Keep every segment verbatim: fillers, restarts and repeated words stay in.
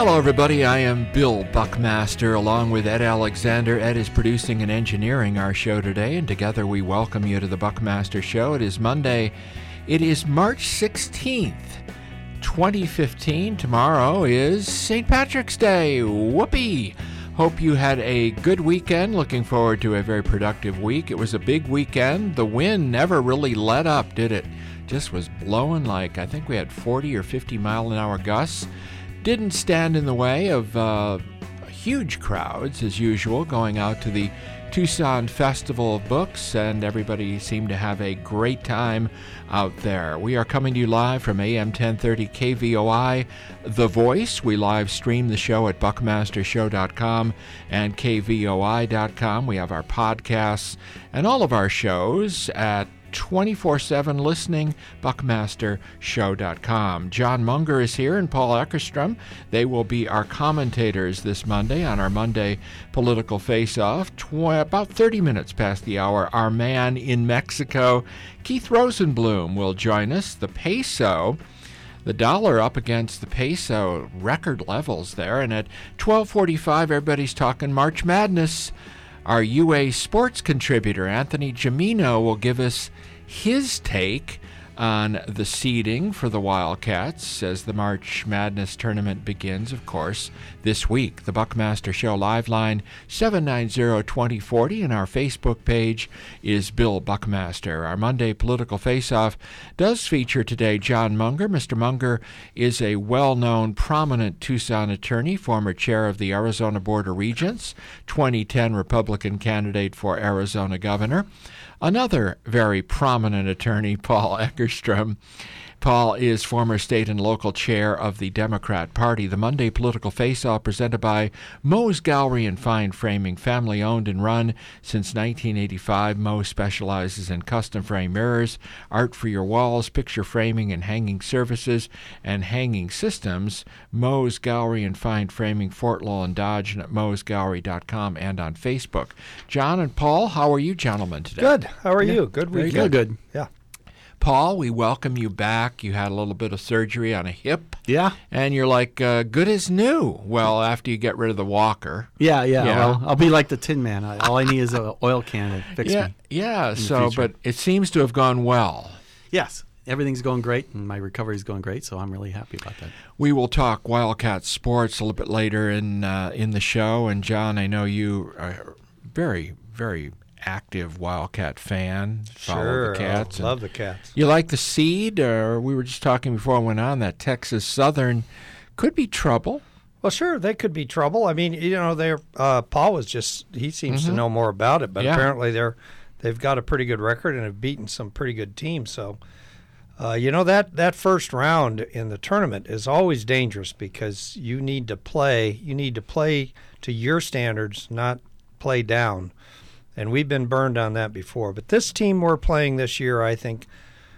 Hello, everybody. I am Bill Buckmaster, along with Ed Alexander. Ed is producing and engineering our show today, and together we welcome you to the Buckmaster Show. It is Monday. It is March sixteenth, twenty fifteen. Tomorrow is Saint Patrick's Day. Whoopee! Hope you had a good weekend. Looking forward to a very productive week. It was a big weekend. The wind never really let up, did it? Just was blowing like, I think we had forty or fifty mile an hour gusts. Didn't stand in the way of uh, huge crowds, as usual, going out to the Tucson Festival of Books, and everybody seemed to have a great time out there. We are coming to you live from A M ten thirty K V O I, The Voice. We live stream the show at buckmaster show dot com and K V O I dot com. We have our podcasts and all of our shows at twenty-four seven listening, buckmaster show dot com. John Munger is here and Paul Eckerstrom. They will be our commentators this Monday on our Monday Political Face-Off. Tw- about thirty minutes past the hour, our man in Mexico, Keith Rosenblum, will join us. The peso, the dollar up against the peso, record levels there. And at twelve forty-five, everybody's talking March Madness. Our U A Sports contributor, Anthony Gimino, will give us his take on the seeding for the Wildcats as the March Madness tournament begins, of course, this week. The Buckmaster Show live line, seven nine zero, two zero four zero, and our Facebook page is Bill Buckmaster. Our Monday Political Face-Off does feature today John Munger. Mister Munger is a well-known, prominent Tucson attorney, former chair of the Arizona Board of Regents, twenty ten Republican candidate for Arizona governor. Another very prominent attorney, Paul Eckerstrom. Paul is former state and local chair of the Democrat Party. The Monday Political Face-Off presented by Moe's Gallery and Fine Framing, family-owned and run since nineteen eighty-five. Moe specializes in custom frame mirrors, art for your walls, picture framing and hanging services, and hanging systems. Moe's Gallery and Fine Framing, Fort Lawn Dodge, and at moes gallery dot com and on Facebook. John and Paul, how are you gentlemen today? Good. How are yeah. you? Good Very weekend. good. good. Yeah. Paul, we welcome you back. You had a little bit of surgery on a hip. Yeah. And you're like, uh, good as new. Well, after you get rid of the walker. Yeah, yeah. yeah. Well, I'll be like the Tin Man. I, all I need is an oil can to fix yeah, me. Yeah, so, but it seems to have gone well. Yes. Everything's going great, and my recovery's going great, so I'm really happy about that. We will talk Wildcat sports a little bit later in uh, in the show. And, John, I know you are very, very active Wildcat fan. Follow Sure, the Cats. I love the Cats. You like the seed? Or we were just talking before I went on that Texas Southern could be trouble. Well, sure, they could be trouble. I mean, you know, they're uh, Paul was just he seems Mm-hmm. to know more about it, but Yeah. apparently they're they've got a pretty good record and have beaten some pretty good teams. So, uh, you know that that first round in the tournament is always dangerous because you need to play you need to play to your standards, not play down. And we've been burned on that before. But this team we're playing this year, I think,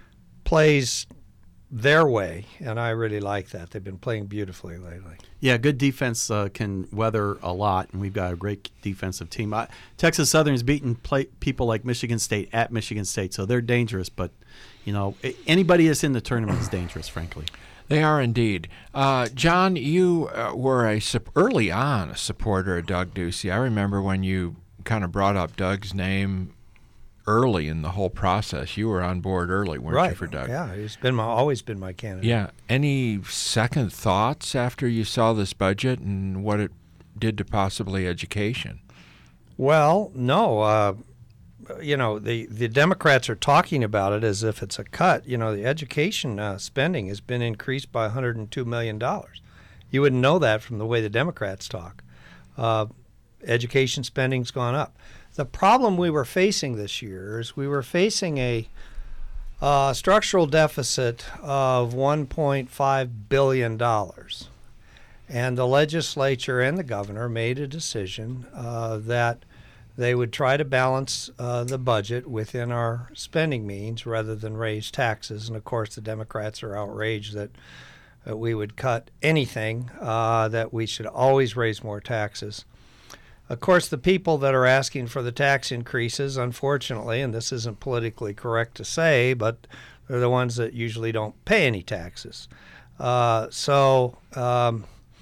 plays their way, and I really like that. They've been playing beautifully lately. Yeah, good defense uh, can weather a lot, and we've got a great defensive team. Uh, Texas Southern's beaten play, people like Michigan State at Michigan State, so they're dangerous. But, you know, anybody that's in the tournament is dangerous, frankly. They are indeed. Uh, John, you uh, were a early on a supporter of Doug Ducey. I remember when you kind of brought up Doug's name early in the whole process. You were on board early, weren't right. you, for Doug? Yeah, he's been my, always been my candidate. Yeah. Any second thoughts after you saw this budget and what it did to possibly education? Well, no. Uh, you know, the, the Democrats are talking about it as if it's a cut. You know, the education uh, spending has been increased by one hundred two million dollars. You wouldn't know that from the way the Democrats talk. Uh, education spending's gone up. The problem we were facing this year is we were facing a uh, structural deficit of one point five billion dollars. And the legislature and the governor made a decision uh, that they would try to balance uh, the budget within our spending means rather than raise taxes. And, of course, the Democrats are outraged that, that we would cut anything, uh, that we should always raise more taxes. Of course, the people that are asking for the tax increases, unfortunately, and this isn't politically correct to say, but they're the ones that usually don't pay any taxes. Uh, so um,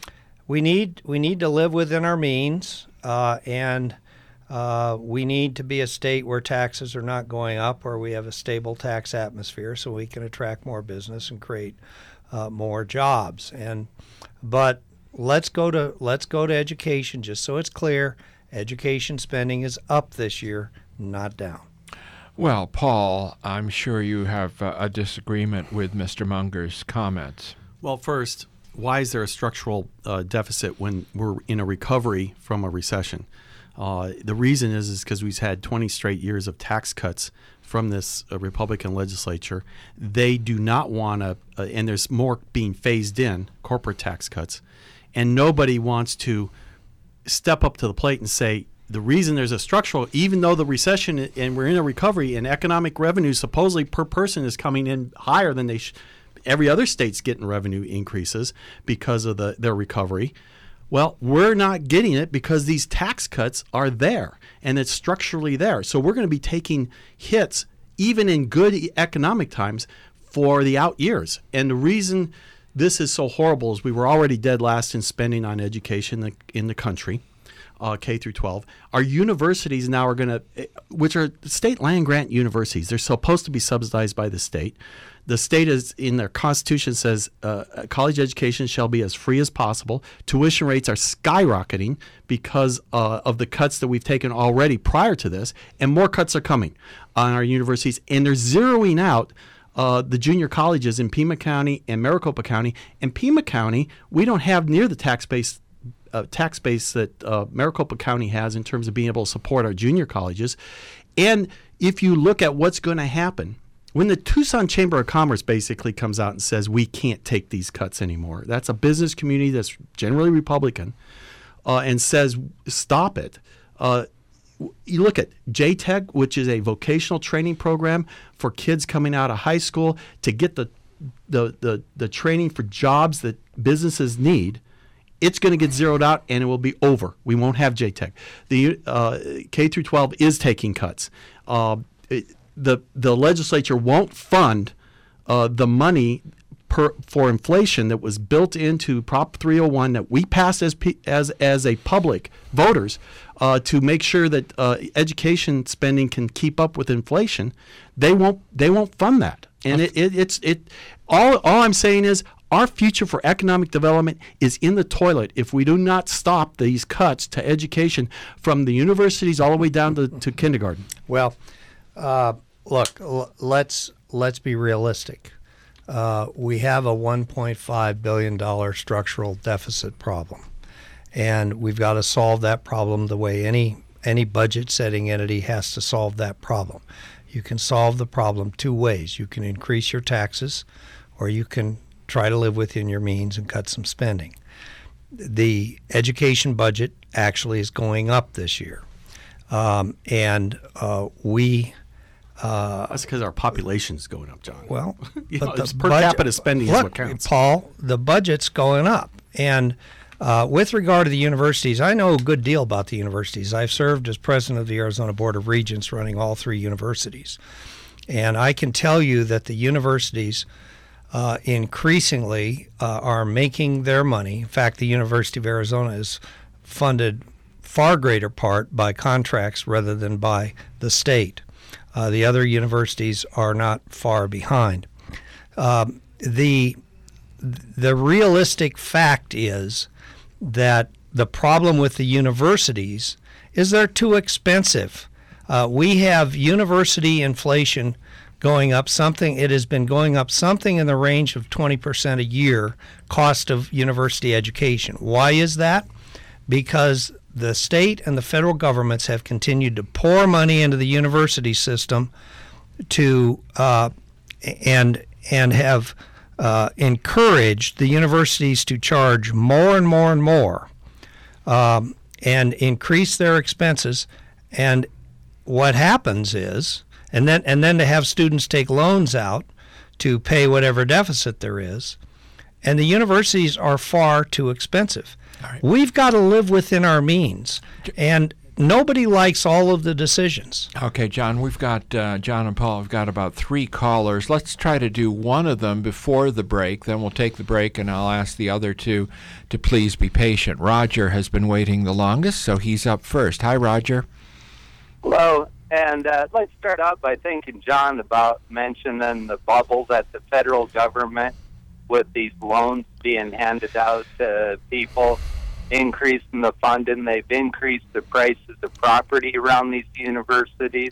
we need we need to live within our means, uh, and uh, we need to be a state where taxes are not going up, where we have a stable tax atmosphere, so we can attract more business and create uh, more jobs. And but let's go to let's go to education. Just so it's clear, education spending is up this year, not down. Well, Paul, I'm sure you have uh, a disagreement with Mister Munger's comments. Well, first, why is there a structural uh, deficit when we're in a recovery from a recession? Uh, the reason is is because we've had twenty straight years of tax cuts from this uh, Republican legislature. They do not want to, uh, and there's more being phased in, corporate tax cuts, and nobody wants to step up to the plate and say, the reason there's a structural, even though the recession and we're in a recovery and economic revenue supposedly per person is coming in higher than they sh- every other state's getting revenue increases because of the their recovery. Well, we're not getting it because these tax cuts are there and it's structurally there. So we're going to be taking hits even in good economic times for the out years. And the reason this is so horrible is we were already dead last in spending on education in the, in the country. Uh, K through twelve. Our universities now are going to, which are state land grant universities. They're supposed to be subsidized by the state. The state is in their constitution says uh, college education shall be as free as possible. Tuition rates are skyrocketing because uh, of the cuts that we've taken already prior to this, and more cuts are coming on our universities. And they're zeroing out uh, the junior colleges in Pima County and Maricopa County. And Pima County, we don't have near the tax base Uh, tax base that uh, Maricopa County has in terms of being able to support our junior colleges. And if you look at what's going to happen, when the Tucson Chamber of Commerce basically comes out and says we can't take these cuts anymore, that's a business community that's generally Republican, uh, and says stop it. Uh, you look at J TEC, which is a vocational training program for kids coming out of high school to get the the the, the training for jobs that businesses need. It's going to get zeroed out, and it will be over. We won't have J TEC. The uh, K through twelve is taking cuts. Uh, it, the the legislature won't fund uh, the money per, for inflation that was built into Prop three oh one that we passed as as as a public voters uh, to make sure that uh, education spending can keep up with inflation. They won't they won't fund that, and it, it it's it. All all I'm saying is, our future for economic development is in the toilet if we do not stop these cuts to education from the universities all the way down to, to kindergarten. Well, uh, look, l- let's let's be realistic. Uh, we have a one point five billion dollars structural deficit problem, and we've got to solve that problem the way any any budget-setting entity has to solve that problem. You can solve the problem two ways. You can increase your taxes, or you can try to live within your means and cut some spending. The education budget actually is going up this year. Um, and uh, we... Uh, That's because our population is going up, John. Well, you but know, the it's per budget, capita spending look, is what counts. Paul, the budget's going up. And uh, with regard to the universities, I know a good deal about the universities. I've served as president of the Arizona Board of Regents running all three universities. And I can tell you that the universities Uh, increasingly uh, are making their money. In fact, the University of Arizona is funded far greater part by contracts rather than by the state. Uh, the other universities are not far behind. Um, the the realistic fact is that the problem with the universities is they're too expensive. Uh, we have university inflation going up something, it has been going up something in the range of twenty percent a year, cost of university education. Why is that? Because the state and the federal governments have continued to pour money into the university system to uh, and and have uh, encouraged the universities to charge more and more and more um, and increase their expenses. And what happens is, and then and then to have students take loans out to pay whatever deficit there is, and the universities are far too expensive. All right. We've got to live within our means. And nobody likes all of the decisions. Okay, John, we've got, uh, John and Paul, we've got about three callers. Let's try to do one of them before the break. Then we'll take the break, and I'll ask the other two to please be patient. Roger has been waiting the longest, so he's up first. Hi, Roger. Hello, and uh, let's start out by thanking John about mentioning the bubble that the federal government, with these loans being handed out to people, increasing the funding. They've increased the prices of property around these universities.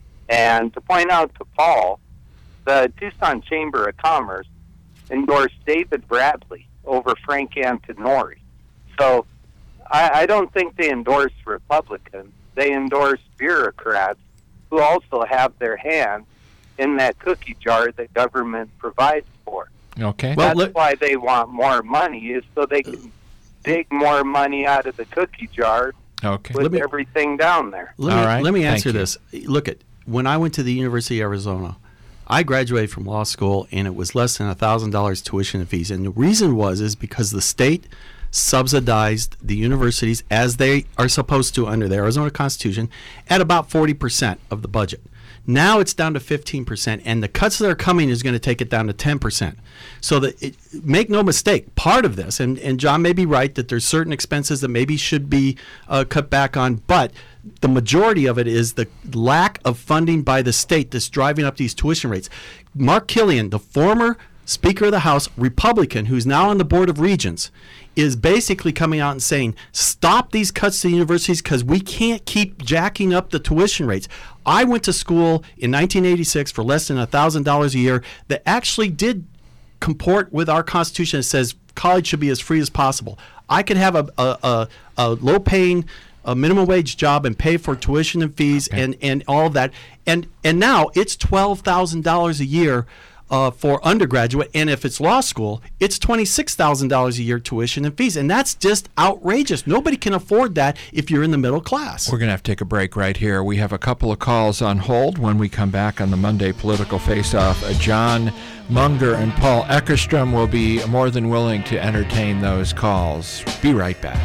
And to point out to Paul, the Tucson Chamber of Commerce endorsed David Bradley over Frank Antinori. So I, I don't think they endorse Republicans. They endorse bureaucrats who also have their hand in that cookie jar that government provides for. Okay. That's well, look, why they want more money, is so they can dig more money out of the cookie jar okay. with me, everything down there. Let me, All right. let me answer Thank you. this. Look, at when I went to the University of Arizona, I graduated from law school, and it was less than one thousand dollars tuition and fees. And the reason was is because the state subsidized the universities, as they are supposed to under the Arizona Constitution, at about forty percent of the budget. Now it's down to fifteen percent, and the cuts that are coming is going to take it down to ten percent. So that it, make no mistake, part of this, and, and John may be right that there's certain expenses that maybe should be uh, cut back on, but the majority of it is the lack of funding by the state that's driving up these tuition rates. Mark Killian, the former Speaker of the House, Republican, who's now on the Board of Regents, is basically coming out and saying, stop these cuts to universities because we can't keep jacking up the tuition rates. I went to school in nineteen eighty-six for less than one thousand dollars a year that actually did comport with our Constitution that says college should be as free as possible. I could have a, a, a, a low-paying a minimum wage job and pay for tuition and fees okay. and, and all of that. And, and now it's twelve thousand dollars a year Uh, for undergraduate, and if it's law school, it's twenty-six thousand dollars a year tuition and fees, and that's just outrageous. Nobody can afford that if you're in the middle class. We're going to have to take a break right here. We have a couple of calls on hold. When we come back on the Monday Political Face-Off, uh, John Munger and Paul Eckerstrom will be more than willing to entertain those calls. Be right back.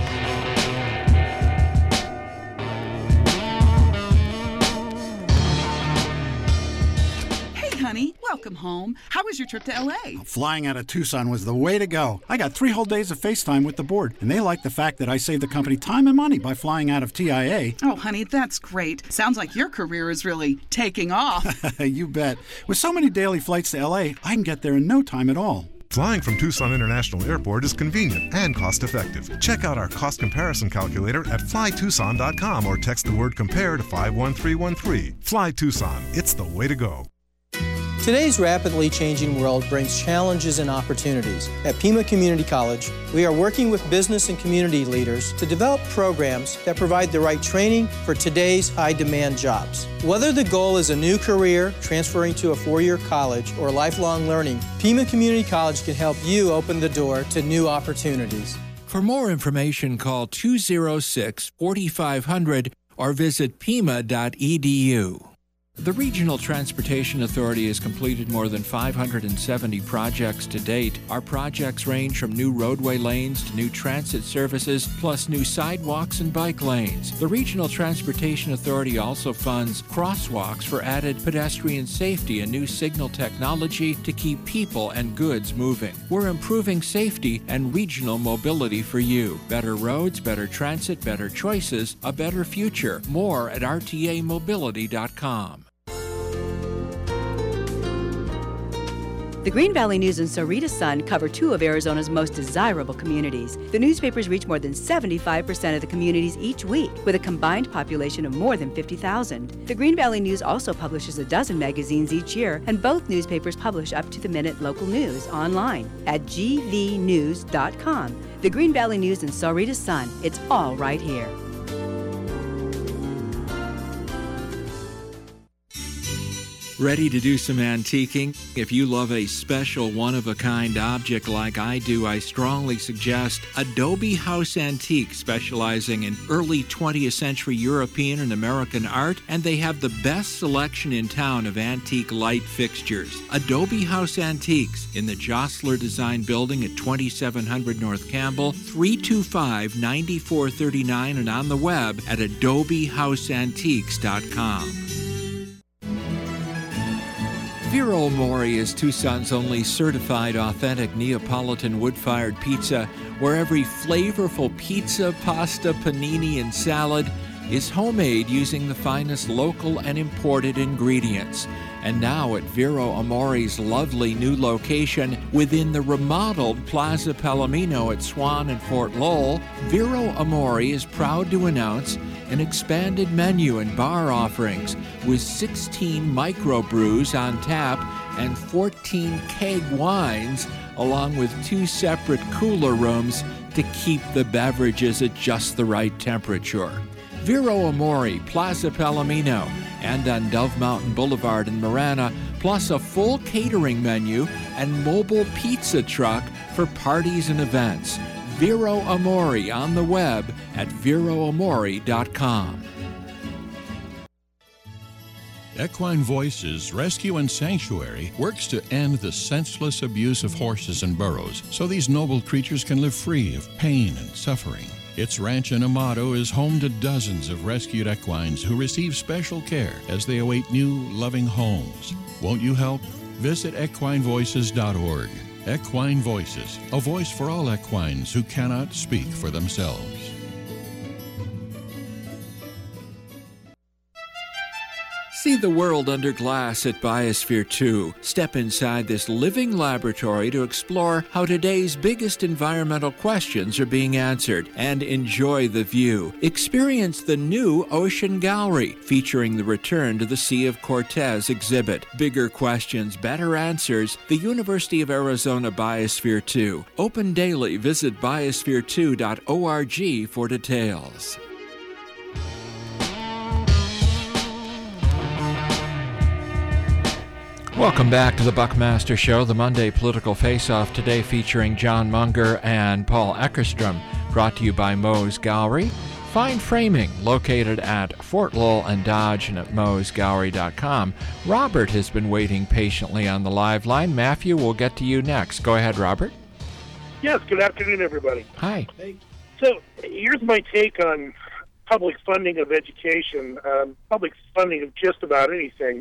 Honey, welcome home. How was your trip to L A? Flying out of Tucson was the way to go. I got three whole days of FaceTime with the board, and they like the fact that I saved the company time and money by flying out of T I A. Oh, honey, that's great. Sounds like your career is really taking off. You bet. With so many daily flights to L A, I can get there in no time at all. Flying from Tucson International Airport is convenient and cost-effective. Check out our cost comparison calculator at fly tucson dot com or text the word compare to five one three one three. Fly Tucson. It's the way to go. Today's rapidly changing world brings challenges and opportunities. At Pima Community College, we are working with business and community leaders to develop programs that provide the right training for today's high-demand jobs. Whether the goal is a new career, transferring to a four-year college, or lifelong learning, Pima Community College can help you open the door to new opportunities. For more information, call two oh six, four five zero zero or visit pima dot e d u. The Regional Transportation Authority has completed more than five hundred seventy projects to date. Our projects range from new roadway lanes to new transit services, plus new sidewalks and bike lanes. The Regional Transportation Authority also funds crosswalks for added pedestrian safety and new signal technology to keep people and goods moving. We're improving safety and regional mobility for you. Better roads, better transit, better choices, a better future. More at r t a mobility dot com. The Green Valley News and Sahuarita Sun cover two of Arizona's most desirable communities. The newspapers reach more than seventy-five percent of the communities each week, with a combined population of more than fifty thousand. The Green Valley News also publishes a dozen magazines each year, and both newspapers publish up-to-the-minute local news online at g v news dot com. The Green Valley News and Sahuarita Sun, it's all right here. Ready to do some antiquing? If you love a special one-of-a-kind object like I do, I strongly suggest Adobe House Antique, specializing in early twentieth century European and American art, and they have the best selection in town of antique light fixtures. Adobe House Antiques in the Jostler Design Building at twenty-seven hundred North Campbell, three two five, nine four three nine, and on the web at adobe house antiques dot com. Vero Mori is Tucson's only certified authentic Neapolitan wood-fired pizza, where every flavorful pizza, pasta, panini, and salad is homemade using the finest local and imported ingredients. And now at Vero Amori's lovely new location within the remodeled Plaza Palomino at Swan and Fort Lowell, Vero Amori is proud to announce an expanded menu and bar offerings with sixteen microbrews on tap and fourteen keg wines, along with two separate cooler rooms to keep the beverages at just the right temperature. Vero Amori, Plaza Palomino, and on Dove Mountain Boulevard in Marana, plus a full catering menu and mobile pizza truck for parties and events. Vero Amori on the web at vero amori dot com. Equine Voices Rescue and Sanctuary works to end the senseless abuse of horses and burros so these noble creatures can live free of pain and suffering. Its ranch in Amado is home to dozens of rescued equines who receive special care as they await new, loving homes. Won't you help? Visit equine voices dot org. Equine Voices, a voice for all equines who cannot speak for themselves. See the world under glass at Biosphere two. Step inside this living laboratory to explore how today's biggest environmental questions are being answered, and enjoy the view. Experience the new Ocean Gallery, featuring the Return to the Sea of Cortez exhibit. Bigger questions, better answers. The University of Arizona Biosphere two. Open daily. Visit biosphere two dot org for details. Welcome back to the Buckmaster Show, the Monday Political Face-Off, today featuring John Munger and Paul Eckerstrom, brought to you by Moe's Gallery. Fine framing, located at Fort Lowell and Dodge and at moes gallery dot com. Robert has been waiting patiently on the live line. Matthew, we'll get to you next. Go ahead, Robert. Yes, good afternoon, everybody. Hi. So here's my take on public funding of education, um, public funding of just about anything.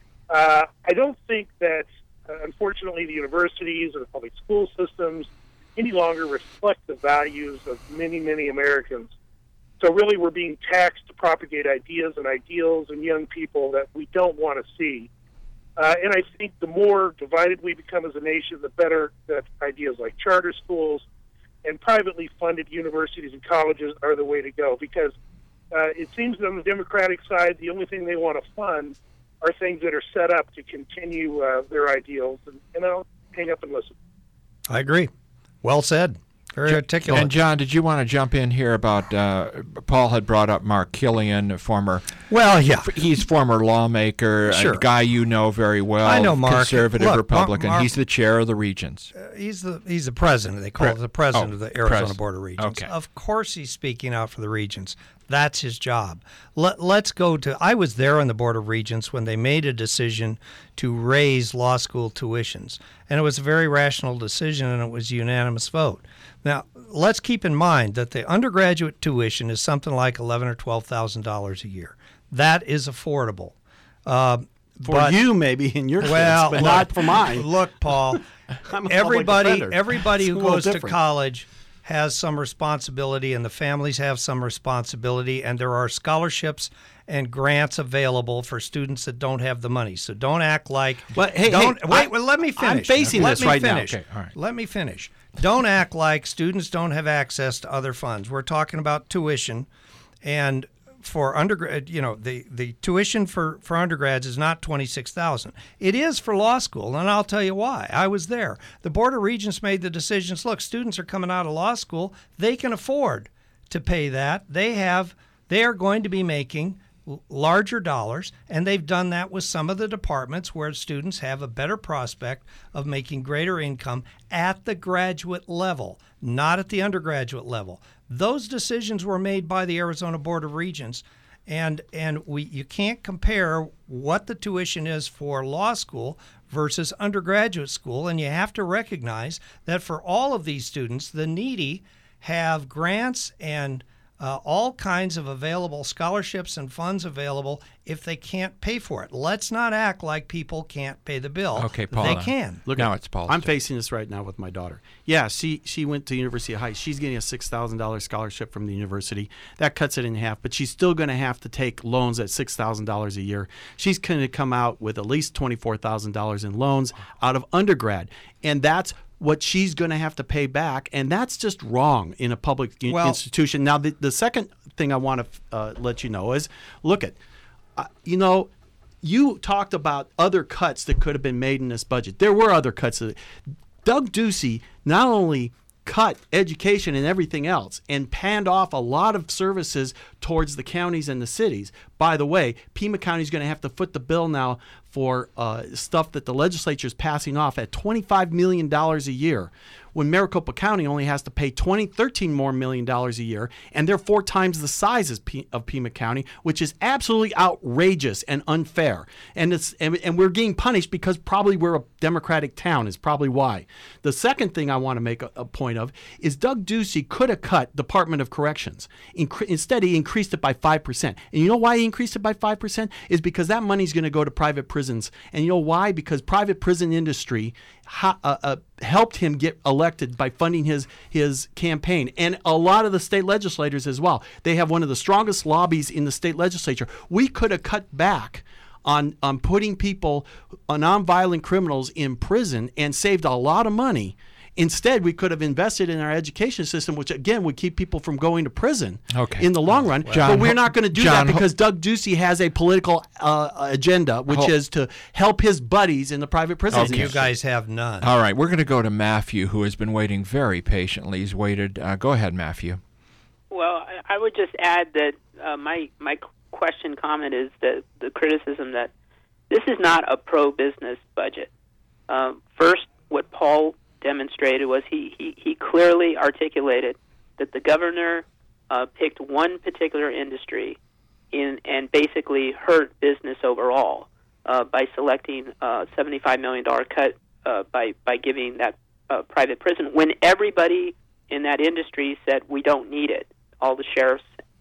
Uh, I don't think that, uh, unfortunately, the universities or the public school systems any longer reflect the values of many, many Americans. So really we're being taxed to propagate ideas and ideals in young people that we don't want to see. Uh, and I think the more divided we become as a nation, the better that ideas like charter schools and privately funded universities and colleges are the way to go. Because uh, it seems that on the Democratic side, the only thing they want to fund are things that are set up to continue uh, their ideals. And, and I'll hang up and listen. I agree. Well said. Very articulate. And John, did you want to jump in here about, uh, Paul had brought up Mark Killian, former... Well, yeah. He's former lawmaker, Sure. a guy you know very well. I know Mark. Conservative Look, Republican. Mark- He's the chair of the Regents. Uh, he's the he's the president. They call Pre- it the president oh, of the Arizona pres- Board of Regents. okay. Of course he's speaking out for the Regents. That's his job. Let, let's go to... I was there on the Board of Regents when they made a decision to raise law school tuitions. And it was a very rational decision, and it was a unanimous vote. Now, let's keep in mind that the undergraduate tuition is something like eleven thousand dollars or twelve thousand dollars a year. That is affordable. Uh, For but, you, maybe, in your well, case, but look, not for mine. Look, Paul, I'm a everybody, public defender. everybody It's who a little goes to different. college has some responsibility, and the families have some responsibility, and there are scholarships and grants available for students that don't have the money. So don't act like... But, hey, don't, hey, wait, I- well, let me I'm finish. facing let this me right now. finish. Okay, all right. Let me finish. Don't act like students don't have access to other funds. We're talking about tuition, and for undergrad, you know, the, the tuition for, for undergrads is not twenty-six thousand dollars. It is for law school, and I'll tell you why. I was there. The Board of Regents made the decisions. Look, students are coming out of law school. They can afford to pay that. They have. They are going to be making l- larger dollars, and they've done that with some of the departments where students have a better prospect of making greater income at the graduate level, not at the undergraduate level. Those decisions were made by the Arizona Board of Regents, and and we you can't compare what the tuition is for law school versus undergraduate school, and you have to recognize that for all of these students, the needy have grants and uh, all kinds of available scholarships and funds available if they can't pay for it. Let's not act like people can't pay the bill. Okay, Paula. They can. Look, now at, it's Paula's I'm turn. facing this right now with my daughter. Yeah, she she went to University of Heights. She's getting a six thousand dollars scholarship from the university. That cuts it in half, but she's still going to have to take loans at six thousand dollars a year. She's going to come out with at least twenty-four thousand dollars in loans out of undergrad, and that's what she's going to have to pay back, and that's just wrong in a public Well, institution. Now, the, the second thing I want to uh, let you know is, look at, uh, you know, you talked about other cuts that could have been made in this budget. There were other cuts. Doug Ducey not only cut education and everything else and panned off a lot of services towards the counties and the cities. By the way, Pima County is going to have to foot the bill now for uh, stuff that the legislature is passing off at twenty-five million dollars a year, when Maricopa County only has to pay twenty, thirteen more million dollars a year, and they're four times the size of, P- of Pima County, which is absolutely outrageous and unfair. And it's and, and we're getting punished because probably we're a Democratic town is probably why. The second thing I want to make a, a point of is Doug Ducey could have cut Department of Corrections. Incre- instead, he increased it by five percent. And you know why he increased it by five percent? Is because that money's going to go to private prisons. And you know why? Because private prison industry ha- uh, uh, helped him get elected by funding his his campaign, and a lot of the state legislators as well. They have one of the strongest lobbies in the state legislature. We could have cut back on on putting people, uh, nonviolent criminals, in prison and saved a lot of money. Instead, we could have invested in our education system, which again would keep people from going to prison Okay. in the long run. John, but we're not going to do John, that because Doug Ducey has a political uh, agenda, which Ho- is to help his buddies in the private prisons. You guys have none. All right, we're going to go to Matthew, who has been waiting very patiently. He's waited. Uh, go ahead, Matthew. Well, I- I would just add that uh, my my question comment is that the criticism that this is not a pro-business budget. Um, first, what Paul demonstrated was he, he, he clearly articulated that the governor uh, picked one particular industry in and basically hurt business overall uh, by selecting a seventy-five million dollars cut uh, by, by giving that uh, private prison when everybody in that industry said we don't need it. All the sheriffs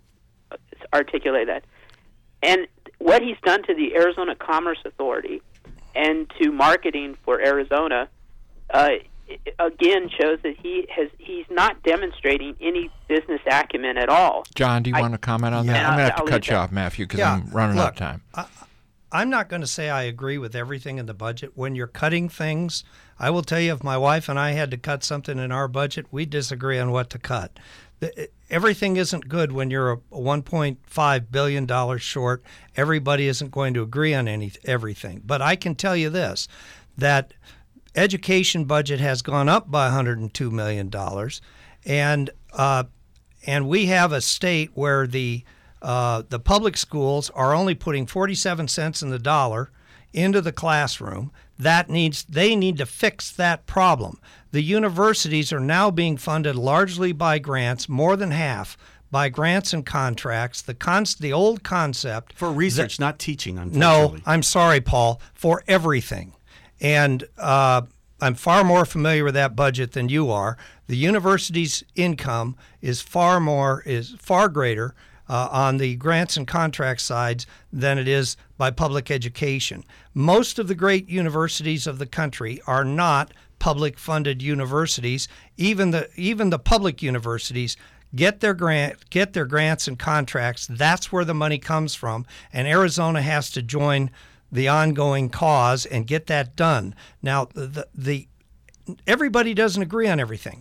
articulated that. And what he's done to the Arizona Commerce Authority and to marketing for Arizona uh, again shows that he has he's not demonstrating any business acumen at all. John, do you I, want to comment on that? Yeah, I'm going to have I'll to cut leave you that. off, Matthew, because Yeah, I'm running look, out of time. I, I'm not going to say I agree with everything in the budget. When you're cutting things, I will tell you, if my wife and I had to cut something in our budget, we disagree on what to cut. The, everything isn't good when you're a one point five billion dollars short. Everybody isn't going to agree on any everything. But I can tell you this, that education budget has gone up by one hundred two million dollars, and uh, and we have a state where the uh, the public schools are only putting forty-seven cents in the dollar into the classroom. That needs they need to fix that problem. The universities are now being funded largely by grants, more than half by grants and contracts. The con- the old concept for research, that, not teaching. No, I'm sorry, Paul, for everything. And uh, I'm far more familiar with that budget than you are. The university's income is far more is far greater uh, on the grants and contract sides than it is by public education. Most of the great universities of the country are not public funded universities. Even the even the public universities get their grant get their grants and contracts. That's where the money comes from, and Arizona has to join the ongoing cause and get that done. Now, the, the everybody doesn't agree on everything,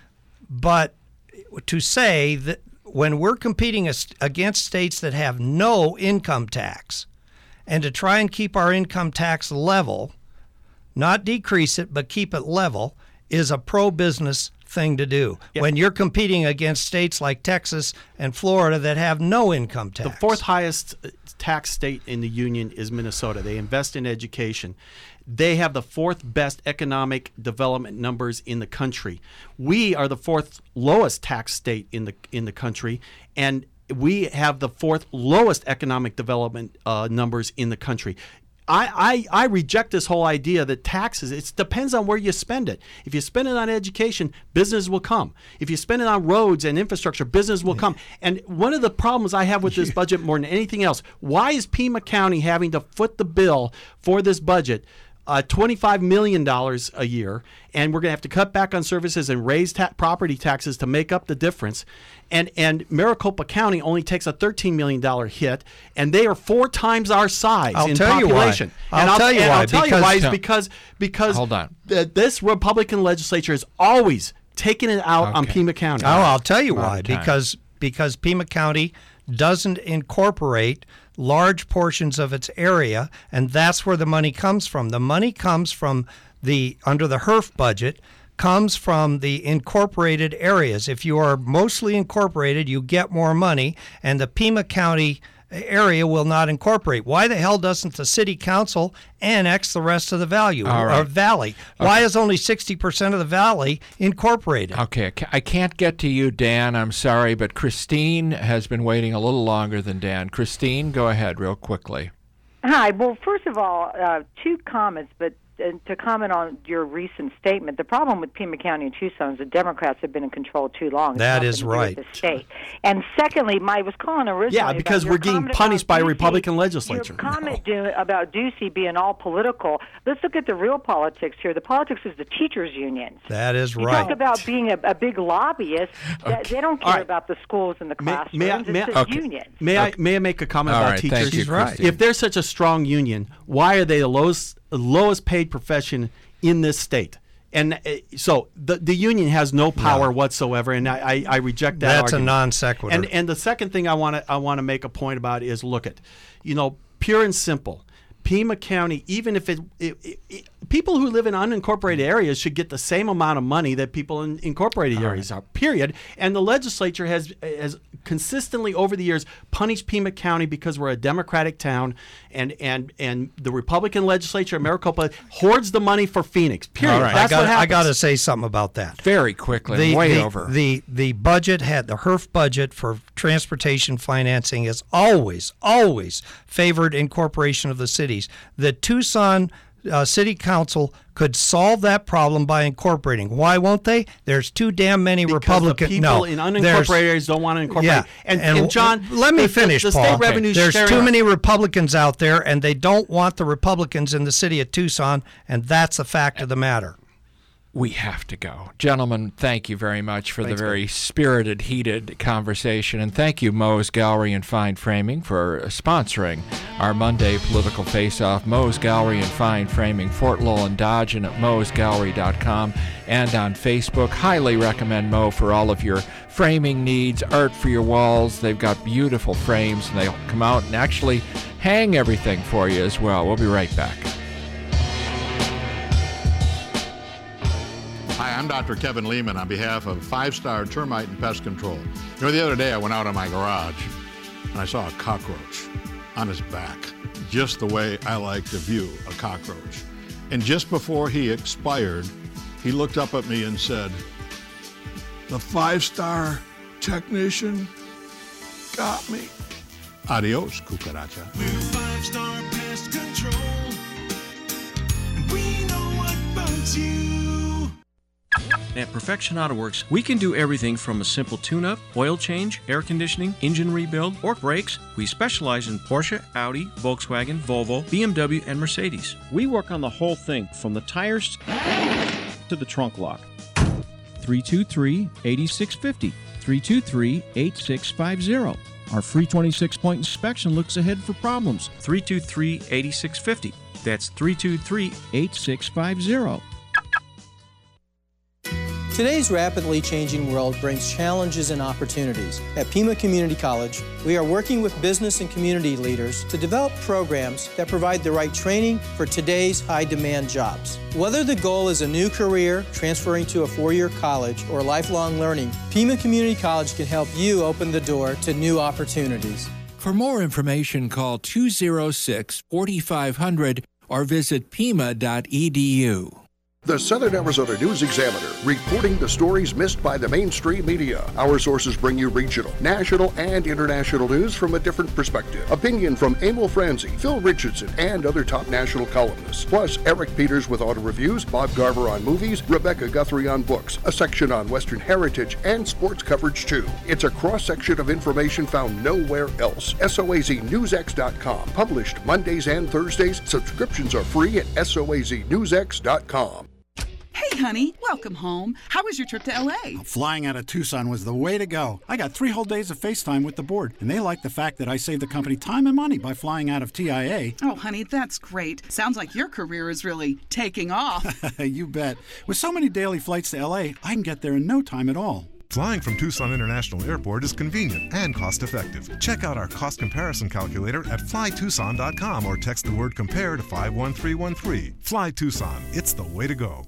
but to say that when we're competing against states that have no income tax, and to try and keep our income tax level, not decrease it, but keep it level, is a pro-business thing to do Yep. when you're competing against states like Texas and Florida that have no income tax. The fourth highest tax state in the union is Minnesota. They invest in education. They have the fourth best economic development numbers in the country. We are the fourth lowest tax state in the in the country, and we have the fourth lowest economic development uh, numbers in the country. I, I, I reject this whole idea that taxes, it depends on where you spend it. If you spend it on education, business will come. If you spend it on roads and infrastructure, business will come. And one of the problems I have with this budget more than anything else, why is Pima County having to foot the bill for this budget? Uh, twenty-five million dollars a year, and we're going to have to cut back on services and raise ta- property taxes to make up the difference. And and Maricopa County only takes a thirteen million dollars hit, and they are four times our size I'll in tell population. You why. I'll and I'll tell you and why. I'll tell because, you why is because because Hold on. th- this Republican legislature is always taking it out Okay. on Pima County. Oh, I'll tell you We're out why. of time. Because because Pima County doesn't incorporate large portions of its area, and that's where the money comes from. The money comes from the under the H E R F budget comes from the incorporated areas. If you are mostly incorporated, you get more money, and the Pima County area will not incorporate. Why the hell doesn't the city council annex the rest of the value All right. or valley? Why is only sixty percent of the valley incorporated? Okay, I ca- I can't get to you, Dan. I'm sorry, but Christine has been waiting a little longer than Dan. Christine, go ahead real quickly. Hi. Well, first of all, uh, two comments, but uh, to comment on your recent statement, the problem with Pima County and Tucson is the Democrats have been in control too long. It's That nothing is to do with right. The state. And secondly, my was calling originally. Yeah, because about your we're getting comment punished about by a Ducey. Republican legislature. Your comment do, about Ducey being all political. Let's look at the real politics here. The politics is the teachers' unions. That is You right. talk about being a, a big lobbyist. That, they don't care All right. about the schools and the May- classrooms. may I- it's may I- the Okay. unions. May I may I make a comment All about right, teachers? thank you, She's right. Christine. If there's such a strong union, why are they the lowest lowest paid profession in this state? And uh, so the the union has no power No. whatsoever, and I, I, I reject that. That's a argument. non sequitur. And and the second thing I want to I want to make a point about is look at, you know, pure and simple. Pima County, even if it, it, it, it people who live in unincorporated areas should get the same amount of money that people in incorporated areas are. Period. And the legislature has has consistently over the years punished Pima County because we're a Democratic town, and and and the Republican legislature in Maricopa hoards the money for Phoenix. Period. All right. That's I got what happens. I got to say something about that. Very quickly, The, way the, over. The the budget had the H E R F budget for transportation financing has always always favored incorporation of the cities. The Tucson uh, City Council could solve that problem by incorporating. Why won't they? There's too damn many Because Republican. the people no, in there's- unincorporated areas don't want to incorporate. Yeah, And, and, John, let me the, finish, the, the Paul. state revenue There's sharing- too many Republicans out there, and they don't want the Republicans in the city of Tucson, and that's a fact of the matter. We have to go. Gentlemen, thank you very much for Thanks, the very man. spirited, heated conversation. And thank you, Moe's Gallery and Fine Framing, for sponsoring our Monday Political Face-Off. Moe's Gallery and Fine Framing, Fort Lowell and Dodge, and at moes gallery dot com and on Facebook. Highly recommend Moe for all of your framing needs, art for your walls. They've got beautiful frames, and they'll come out and actually hang everything for you as well. We'll be right back. Hi, I'm Doctor Kevin Lehman on behalf of Five Star Termite and Pest Control. You know, the other day I went out on my garage and I saw a cockroach on his back, just the way I like to view a cockroach. And just before he expired, he looked up at me and said, "The Five Star technician got me." Adios, cucaracha. We're Five Star Pest Control. We know what bugs you. At Perfection Auto Works, we can do everything from a simple tune-up, oil change, air conditioning, engine rebuild, or brakes. We specialize in Porsche, Audi, Volkswagen, Volvo, B M W, and Mercedes. We work on the whole thing, from the tires to the trunk lock. three two three, eight six five zero. three two three, eight six five zero. Our free twenty-six point inspection looks ahead for problems. three two three, eight six five zero. That's three two three, eight six five zero. Today's rapidly changing world brings challenges and opportunities. At Pima Community College, we are working with business and community leaders to develop programs that provide the right training for today's high-demand jobs. Whether the goal is a new career, transferring to a four-year college, or lifelong learning, Pima Community College can help you open the door to new opportunities. For more information, call two oh six, four five zero zero or visit pima dot e d u. The Southern Arizona News Examiner, reporting the stories missed by the mainstream media. Our sources bring you regional, national, and international news from a different perspective. Opinion from Emil Franzi, Phil Richardson, and other top national columnists. Plus, Eric Peters with auto reviews, Bob Garver on movies, Rebecca Guthrie on books, a section on Western heritage, and sports coverage too. It's a cross-section of information found nowhere else. S O A Z news x dot com. Published Mondays and Thursdays. Subscriptions are free at S O A Z news x dot com. Hey, honey, welcome home. How was your trip to L A? Flying out of Tucson was the way to go. I got three whole days of FaceTime with the board, and they like the fact that I saved the company time and money by flying out of T I A. Oh, honey, that's great. Sounds like your career is really taking off. You bet. With so many daily flights to L A, I can get there in no time at all. Flying from Tucson International Airport is convenient and cost-effective. Check out our cost comparison calculator at fly tucson dot com or text the word compare to five one three one three. Fly Tucson. It's the way to go.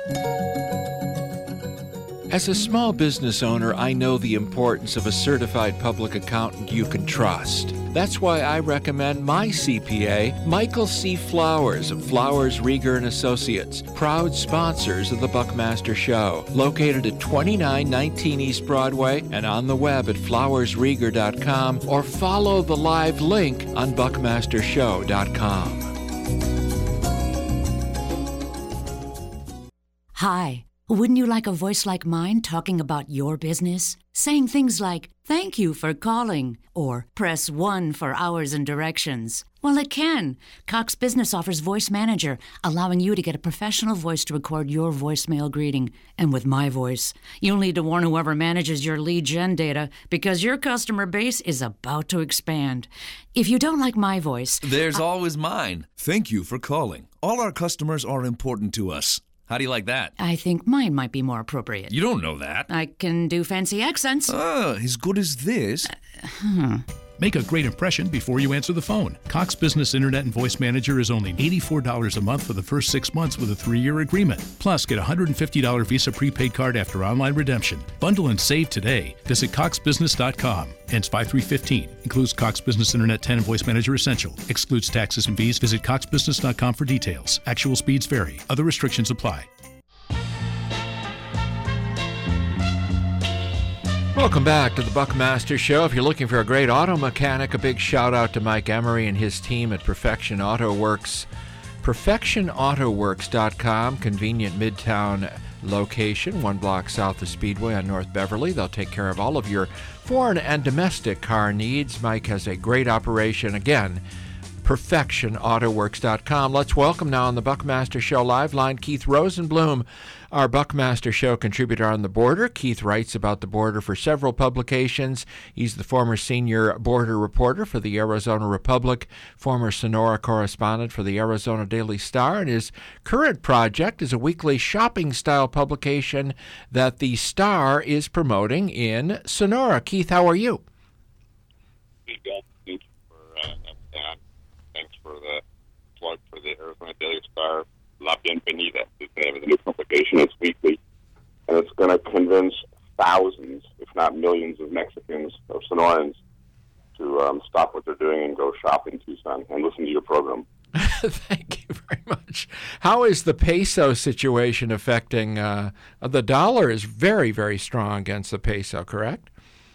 As a small business owner, I know the importance of a certified public accountant you can trust. That's why I recommend my C P A, Michael C. Flowers of Flowers, Rieger and Associates, proud sponsors of the Buckmaster Show, located at twenty-nine nineteen East Broadway and on the web at flowers rieger dot com or follow the live link on buckmaster show dot com. Hi. Wouldn't you like a voice like mine talking about your business? Saying things like, thank you for calling, or press one for hours and directions. Well, it can. Cox Business offers Voice Manager, allowing you to get a professional voice to record your voicemail greeting. And with my voice, you'll need to warn whoever manages your lead gen data because your customer base is about to expand. If you don't like my voice... There's I- always mine. Thank you for calling. All our customers are important to us. How do you like that? I think mine might be more appropriate. You don't know that. I can do fancy accents. Ah, as good as this. Uh, hmm. Make a great impression before you answer the phone. Cox Business Internet and Voice Manager is only eighty-four dollars a month for the first six months with a three-year agreement. Plus, get a one hundred fifty dollars Visa prepaid card after online redemption. Bundle and save today. Visit cox business dot com. Ends five three fifteen. Includes Cox Business Internet ten and Voice Manager Essential. Excludes taxes and fees. Visit cox business dot com for details. Actual speeds vary. Other restrictions apply. Welcome back to the Buckmaster Show. If you're looking for a great auto mechanic, a big shout out to Mike Emery and his team at Perfection Auto Works. perfection auto works dot com, convenient Midtown location, one block south of Speedway on North Beverly. They'll take care of all of your foreign and domestic car needs. Mike has a great operation. Again, perfection auto works dot com. Let's welcome now on the Buckmaster Show live line Keith Rosenblum, our Buckmaster Show contributor on the border. Keith writes about the border for several publications. He's the former senior border reporter for the Arizona Republic, former Sonora correspondent for the Arizona Daily Star, and his current project is a weekly shopping-style publication that the Star is promoting in Sonora. Keith, how are you? Hey, Bill. Thank you for uh, that. Thanks for the plug for the Arizona Daily Star. La Bienvenida is the name of the new publication. It's weekly, and it's going to convince thousands, if not millions, of Mexicans or Sonorans to um, stop what they're doing and go shop in Tucson and listen to your program. Thank you very much. How is the peso situation affecting? Uh, the dollar is very, very strong against the peso, correct?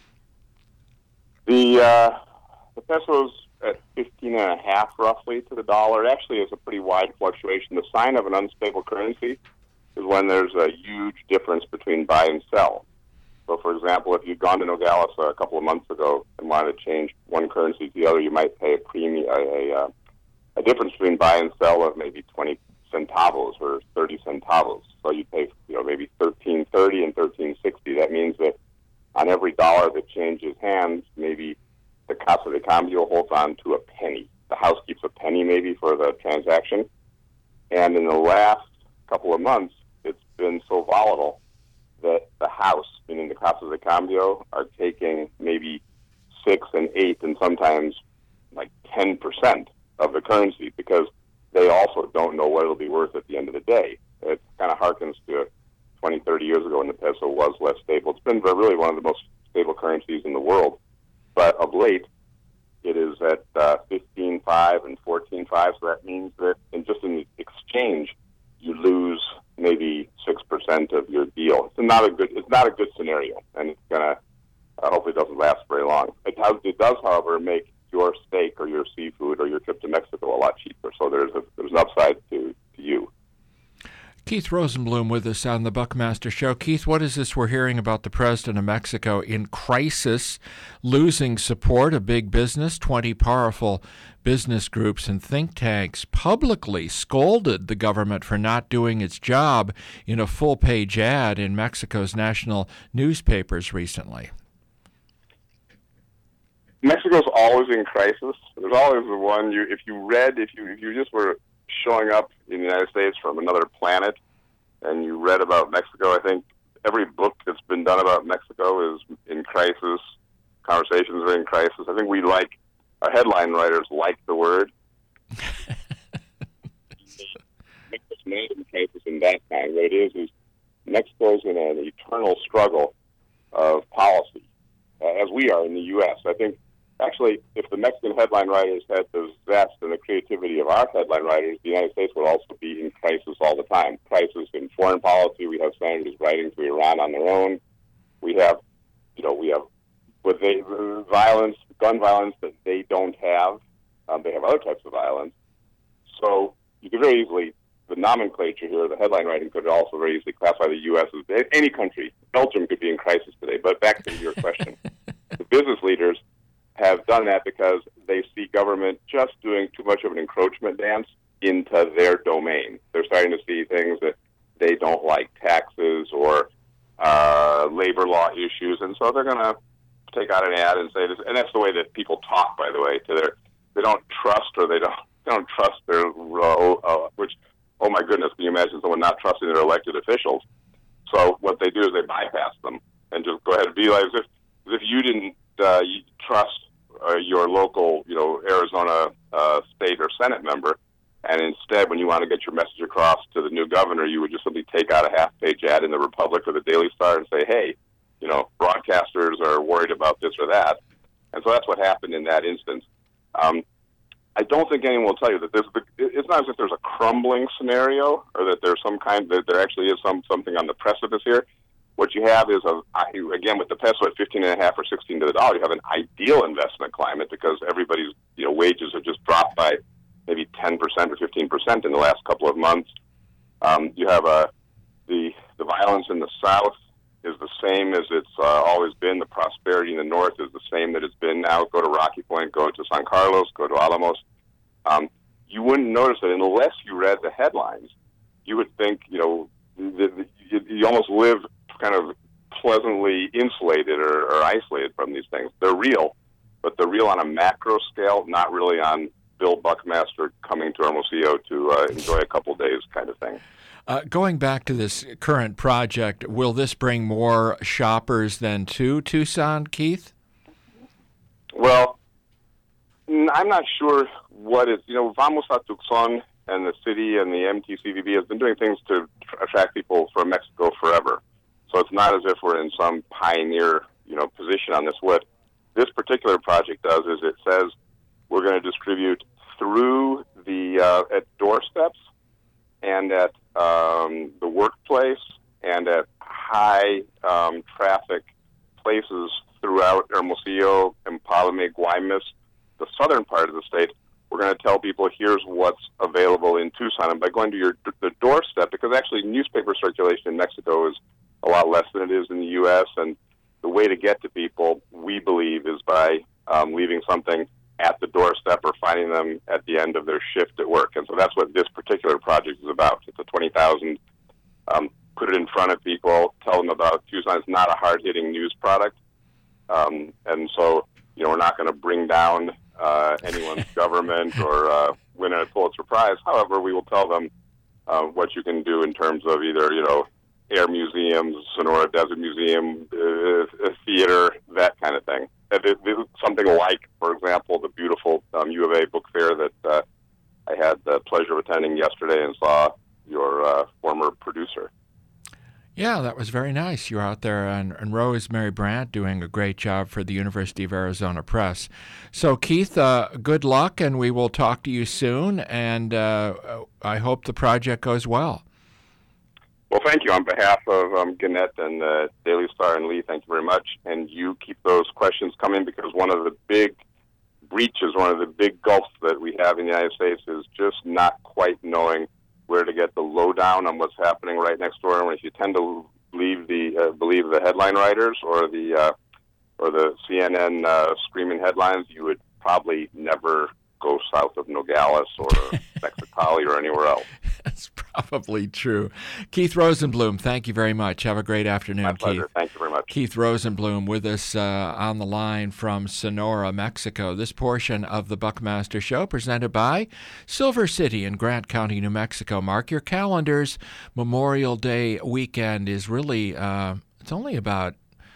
The uh, the peso's at fifteen and a half roughly to the dollar. It actually is a pretty wide fluctuation. The sign of an unstable currency is when there's a huge difference between buy and sell. So, for example, if you'd gone to Nogales a couple of months ago and wanted to change one currency to the other, you might pay a premium, a, a, a difference between buy and sell of maybe twenty centavos or thirty centavos. So you pay, you know, maybe thirteen thirty and thirteen sixty. That means that on every dollar that changes hands, maybe the Casa de Cambio holds on to a penny. The house keeps a penny maybe for the transaction. And in the last couple of months, it's been so volatile house, meaning the Casas de Cambio, are taking maybe six and eight and sometimes like ten percent of the currency because they also don't know what it'll be worth at the end of the day. It kind of harkens to twenty, thirty years ago when the peso was less stable. It's been really one of the most stable currencies in the world. But of late, it is at uh, fifteen five and fourteen five, so that means that in just in the exchange, you lose maybe six percent of your deal. It's not a good, it's not a good scenario, and it's going to, uh, hopefully it doesn't last very long. It, has, it does, however, make your steak or your seafood or your trip to Mexico a lot cheaper, so there's, a, there's an upside to, to you. Keith Rosenblum with us on the Buckmaster Show. Keith, what is this we're hearing about the president of Mexico in crisis, losing support of big business? twenty powerful business groups and think tanks publicly scolded the government for not doing its job in a full-page ad in Mexico's national newspapers recently. Mexico's always in crisis. There's always the one, you, if you read, if you if you just were showing up in the United States from another planet and you read about Mexico, I think every book that's been done about Mexico is in crisis. Conversations are in crisis. I think we like, our headline writers like the word. Mexico's not in crisis in that kind. What it is is Mexico's in an eternal struggle of policy, uh, as we are in the U S. I think actually, if the Mexican headline writers had the zest and the creativity of our headline writers, the United States would also be in crisis all the time. Crisis in foreign policy. We have senators writing to Iran on their own. We have, you know, we have with they, violence, gun violence that they don't have. Um, they have other types of violence. So you could very easily, the nomenclature here, the headline writing could also very easily classify the U S as any country. Belgium could be in crisis today. But back to your question. The business leaders have done that because they see government just doing too much of an encroachment dance into their domain. They're starting to see things that they don't like, taxes or uh, labor law issues, and so they're going to take out an ad and say this. And that's the way that people talk, by the way, to their. They don't trust, or they don't they don't trust their. Uh, uh, which, oh my goodness, can you imagine someone not trusting their elected officials? So what they do is they bypass them and just go ahead and be like as if as if you didn't uh, you trust. Uh, your local, you know, Arizona uh, state or Senate member, and instead, when you want to get your message across to the new governor, you would just simply take out a half-page ad in the Republic or the Daily Star and say, hey, you know, broadcasters are worried about this or that. And so that's what happened in that instance. Um, I don't think anyone will tell you that this, it's not as if there's a crumbling scenario or that there's some kind, that there actually is some something on the precipice here. What you have is, a, again, with the peso at fifteen and a half or sixteen to the dollar, you have an ideal investment climate because everybody's, you know, wages have just dropped by maybe ten percent or fifteen percent in the last couple of months. Um, you have a, the, the violence in the South is the same as it's uh, always been. The prosperity in the North is the same that it's been now. Go to Rocky Point, go to San Carlos, go to Alamos. Um, you wouldn't notice it unless you read the headlines. You would think, you know, the, the, you, you almost live kind of pleasantly insulated or, or isolated from these things. They're real, but they're real on a macro scale, not really on Bill Buckmaster coming to Hermosillo to uh, enjoy a couple days kind of thing. Uh, going back to this current project, will this bring more shoppers than to Tucson, Keith? Well, I'm not sure what is, you know, Vamos a Tucson and the city and the M T C V B has been doing things to attract people from Mexico forever. So it's not as if we're in some pioneer, you know, position on this. What this particular project does is it says we're going to distribute through the uh, at doorsteps and at um, the workplace and at high um, traffic places throughout Hermosillo, Empalme, Guaymas, the southern part of the state. We're going to tell people here's what's available in Tucson, and by going to your the doorstep, because actually newspaper circulation in Mexico is a lot less than it is in the U S, and the way to get to people, we believe, is by um, leaving something at the doorstep or finding them at the end of their shift at work. And so that's what this particular project is about. It's a twenty thousand, um, put it in front of people, tell them about Tucson. It's not a hard-hitting news product. Um, and so, you know, we're not going to bring down uh, anyone's government or uh, win a Pulitzer Prize. However, we will tell them uh, what you can do in terms of either, you know, air museums, Sonora Desert Museum, uh, a theater, that kind of thing. Uh, there- there's something like, for example, the beautiful um, U of A book fair that uh, I had the pleasure of attending yesterday and saw your uh, former producer. Yeah, that was very nice. You were out there, and, and Rose Mary Brandt doing a great job for the University of Arizona Press. So, Keith, uh, good luck, and we will talk to you soon, and uh, I hope the project goes well. Well, thank you. On behalf of um, Gannett and the Daily Star and Lee, thank you very much. And you keep those questions coming, because one of the big breaches, one of the big gulfs that we have in the United States is just not quite knowing where to get the lowdown on what's happening right next door. And if you tend to believe the uh, believe the headline writers or the uh, or the C N N uh, screaming headlines, you would probably never go south of Nogales or Mexicali or anywhere else. That's probably true. Keith Rosenblum, thank you very much. Have a great afternoon, My pleasure. Keith. Thank you very much. Keith Rosenblum with us uh, on the line from Sonora, Mexico. This portion of the Buckmaster Show presented by Silver City in Grant County, New Mexico. Mark your calendars. Memorial Day weekend is really, uh, it's only about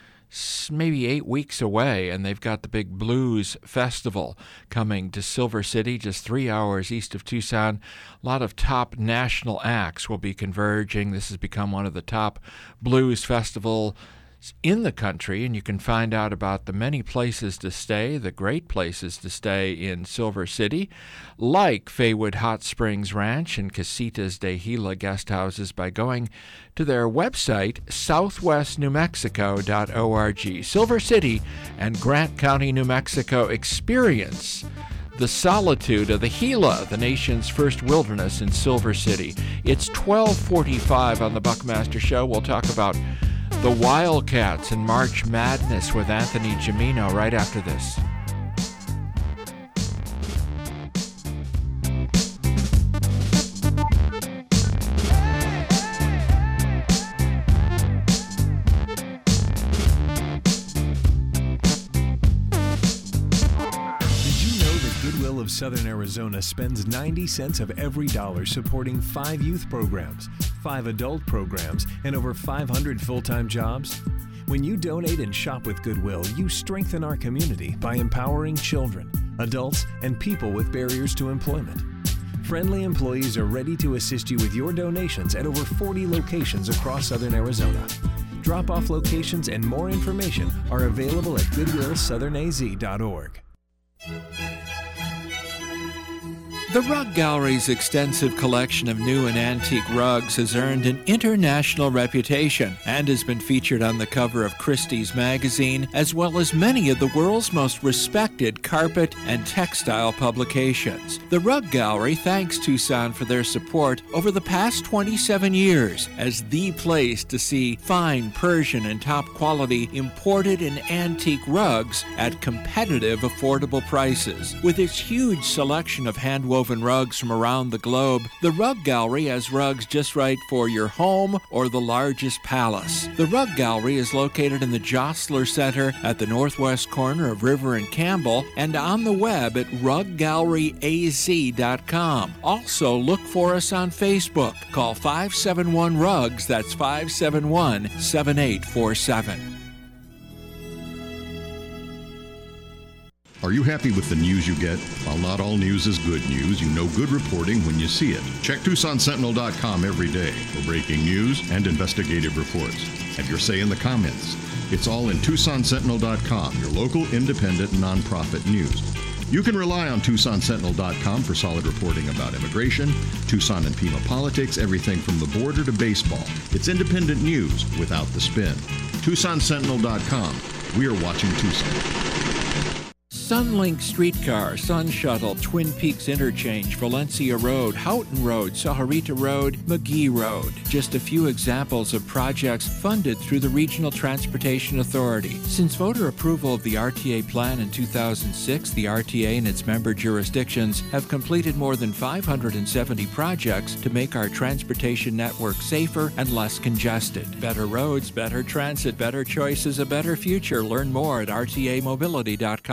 maybe eight weeks away, and they've got the big Blues Festival coming to Silver City, just three hours east of Tucson. A lot of top national acts will be converging. This has become one of the top blues festivals in the country, and you can find out about the many places to stay, the great places to stay in Silver City, like Faywood Hot Springs Ranch and Casitas de Gila guest houses, by going to their website, southwest new mexico dot org. Silver City and Grant County, New Mexico experience the solitude of the Gila, the nation's first wilderness in Silver City. It's twelve forty-five on the Buckmaster Show. We'll talk about the Wildcats and March Madness with Anthony Gimino right after this. Of Southern Arizona spends ninety cents of every dollar supporting five youth programs, five adult programs, and over five hundred full-time jobs. When you donate and shop with Goodwill, you strengthen our community by empowering children, adults, and people with barriers to employment. Friendly employees are ready to assist you with your donations at over forty locations across Southern Arizona. Drop-off locations and more information are available at goodwill southern a z dot org. The Rug Gallery's extensive collection of new and antique rugs has earned an international reputation and has been featured on the cover of Christie's magazine, as well as many of the world's most respected carpet and textile publications. The Rug Gallery thanks Tucson for their support over the past twenty-seven years as the place to see fine Persian and top-quality imported and antique rugs at competitive, affordable prices. With its huge selection of hand-woven rugs from around the globe, the Rug Gallery has rugs just right for your home or the largest palace. The Rug Gallery is located in the Jostler Center at the northwest corner of River and Campbell, and on the web at rug gallery a z dot com. Also, look for us on Facebook. Call five seven one rugs, that's five seven one, seven eight four seven. Are you happy with the news you get? While not all news is good news, you know good reporting when you see it. Check Tucson Sentinel dot com every day for breaking news and investigative reports. Have your say in the comments. It's all in Tucson Sentinel dot com, your local independent nonprofit news. You can rely on Tucson Sentinel dot com for solid reporting about immigration, Tucson and Pima politics, everything from the border to baseball. It's independent news without the spin. Tucson Sentinel dot com. We're watching Tucson. Sunlink Streetcar, Sun Shuttle, Twin Peaks Interchange, Valencia Road, Houghton Road, Sahuarita Road, McGee Road. Just a few examples of projects funded through the Regional Transportation Authority. Since voter approval of the R T A plan in two thousand six, the R T A and its member jurisdictions have completed more than five hundred seventy projects to make our transportation network safer and less congested. Better roads, better transit, better choices, a better future. Learn more at r t a mobility dot com.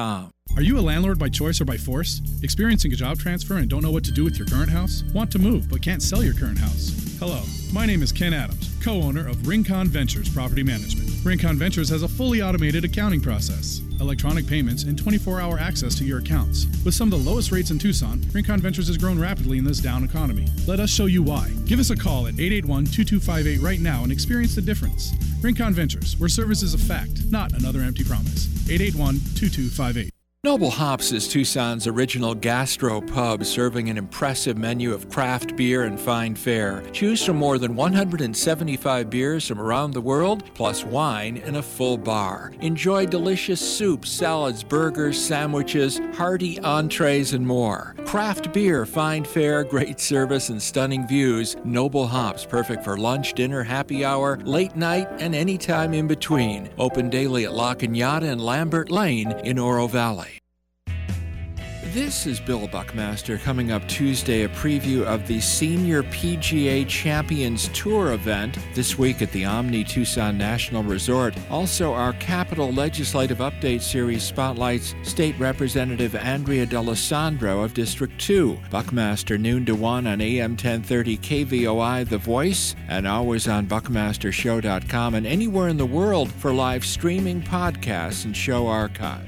Are you a landlord by choice or by force? Experiencing a job transfer and don't know what to do with your current house? Want to move but can't sell your current house? Hello, my name is Ken Adams, co-owner of Rincon Ventures Property Management. Rincon Ventures has a fully automated accounting process, electronic payments, and twenty-four hour access to your accounts. With some of the lowest rates in Tucson, Rincon Ventures has grown rapidly in this down economy. Let us show you why. Give us a call at eight eight one, two two five eight right now and experience the difference. Rincon Ventures, where service is a fact, not another empty promise. eight eight one, two two five eight. Noble Hops is Tucson's original gastro pub, serving an impressive menu of craft beer and fine fare. Choose from more than one hundred seventy-five beers from around the world, plus wine in a full bar. Enjoy delicious soups, salads, burgers, sandwiches, hearty entrees, and more. Craft beer, fine fare, great service, and stunning views. Noble Hops, perfect for lunch, dinner, happy hour, late night, and any time in between. Open daily at La Cañada and Lambert Lane in Oro Valley. This is Bill Buckmaster. Coming up Tuesday, a preview of the Senior P G A Champions Tour event this week at the Omni Tucson National Resort. Also, our Capital Legislative Update Series spotlights State Representative Andrea D'Alessandro of District two. Buckmaster noon to one on A M ten thirty K V O I The Voice, and always on buckmaster show dot com and anywhere in the world for live streaming podcasts and show archive.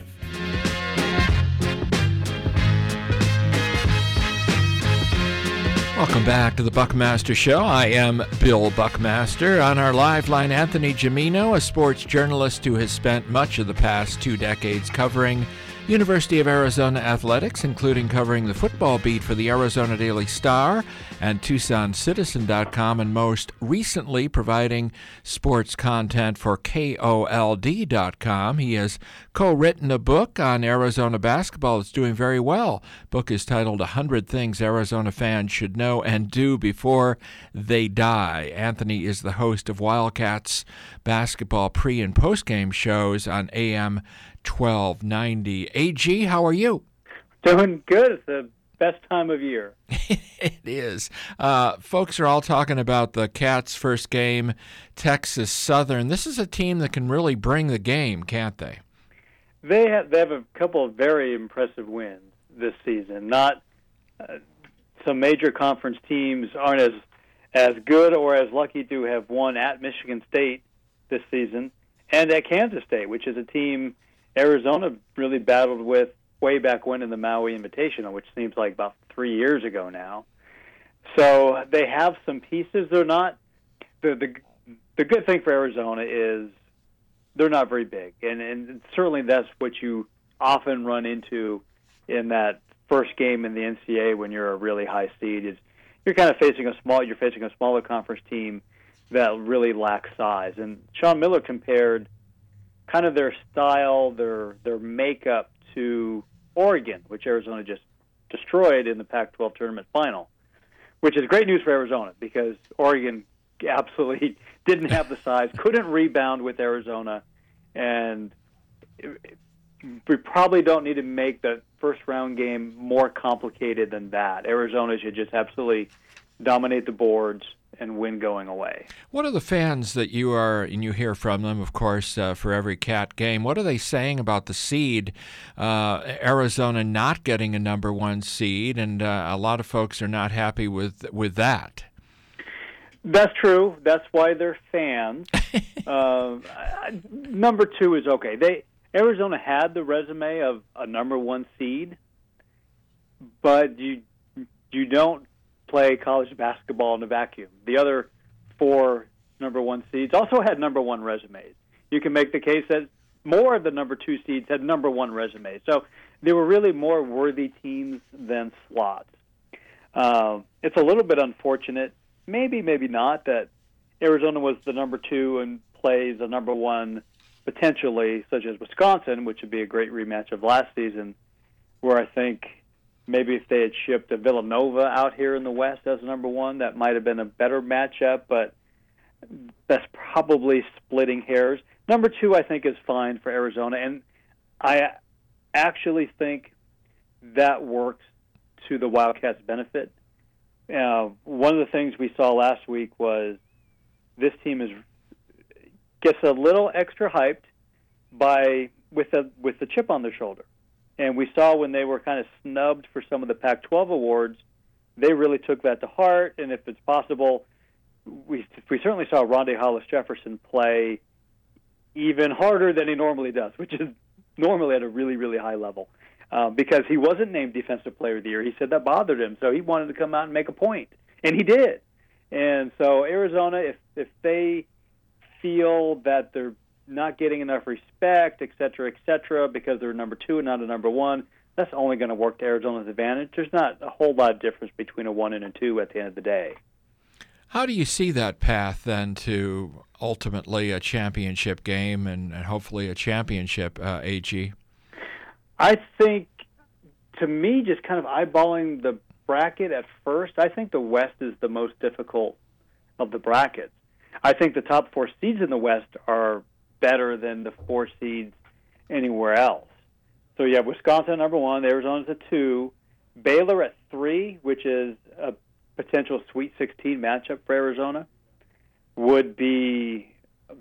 Welcome back to the Buckmaster Show. I am Bill Buckmaster. On our live line, Anthony Gimino, a sports journalist who has spent much of the past two decades covering University of Arizona athletics, including covering the football beat for the Arizona Daily Star and Tucson Citizen dot com, and most recently providing sports content for K O L D dot com. He has co-written a book on Arizona basketball that's doing very well. The book is titled one hundred Things Arizona Fans Should Know and Do Before They Die. Anthony is the host of Wildcats basketball pre- and post-game shows on A M twelve ninety. A G, how are you? Doing good. It's the best time of year. It is. Uh, folks are all talking about the Cats' first game, Texas Southern. This is a team that can really bring the game, can't they? They have they have a couple of very impressive wins this season. Not uh, some major conference teams aren't as as good or as lucky to have won at Michigan State this season, and at Kansas State, which is a team Arizona really battled with way back when in the Maui Invitational, which seems like about three years ago now. So they have some pieces. They're not the the the good thing for Arizona is they're not very big, and and certainly that's what you often run into in that first game in the N C A A when you're a really high seed. Is you're kind of facing a small you're facing a smaller conference team that really lacks size. And Sean Miller compared kind of their style, their their makeup to Oregon, which Arizona just destroyed in the Pac twelve tournament final, which is great news for Arizona because Oregon absolutely didn't have the size, couldn't rebound with Arizona, and we probably don't need to make the first round game more complicated than that. Arizona should just absolutely dominate the boards and win going away. What are the fans that you are, and you hear from them, of course, uh, for every Cat game, what are they saying about the seed, uh, Arizona not getting a number one seed, and uh, a lot of folks are not happy with with that? That's true. That's why they're fans. uh, number two is okay. They Arizona had the resume of a number one seed, but you you don't play college basketball in a vacuum. The other four number one seeds also had number one resumes. You can make the case that more of the number two seeds had number one resumes. So they were really more worthy teams than slots. Uh, it's a little bit unfortunate, maybe, maybe not, that Arizona was the number two and plays a number one potentially, such as Wisconsin, which would be a great rematch of last season, where I think maybe if they had shipped a Villanova out here in the West as number one, that might have been a better matchup, but that's probably splitting hairs. Number two, I think, is fine for Arizona, and I actually think that works to the Wildcats' benefit. Uh, one of the things we saw last week was this team is gets a little extra hyped by with a with the chip on their shoulder. And we saw when they were kind of snubbed for some of the Pac twelve awards, they really took that to heart. And if it's possible, we we certainly saw Rondé Hollis Jefferson play even harder than he normally does, which is normally at a really, really high level. Um, because he wasn't named Defensive Player of the Year. He said that bothered him, so he wanted to come out and make a point. And he did. And so Arizona, if if they feel that they're not getting enough respect, et cetera, et cetera, because they're number two and not a number one, that's only going to work to Arizona's advantage. There's not a whole lot of difference between a one and a two at the end of the day. How do you see that path then to ultimately a championship game and, and hopefully a championship, uh, A G? I think, to me, just kind of eyeballing the bracket at first, I think the West is the most difficult of the brackets. I think the top four seeds in the West are better than the four seeds anywhere else. So you have Wisconsin at number one, Arizona's at two, Baylor at three, which is a potential Sweet sixteen matchup for Arizona, would be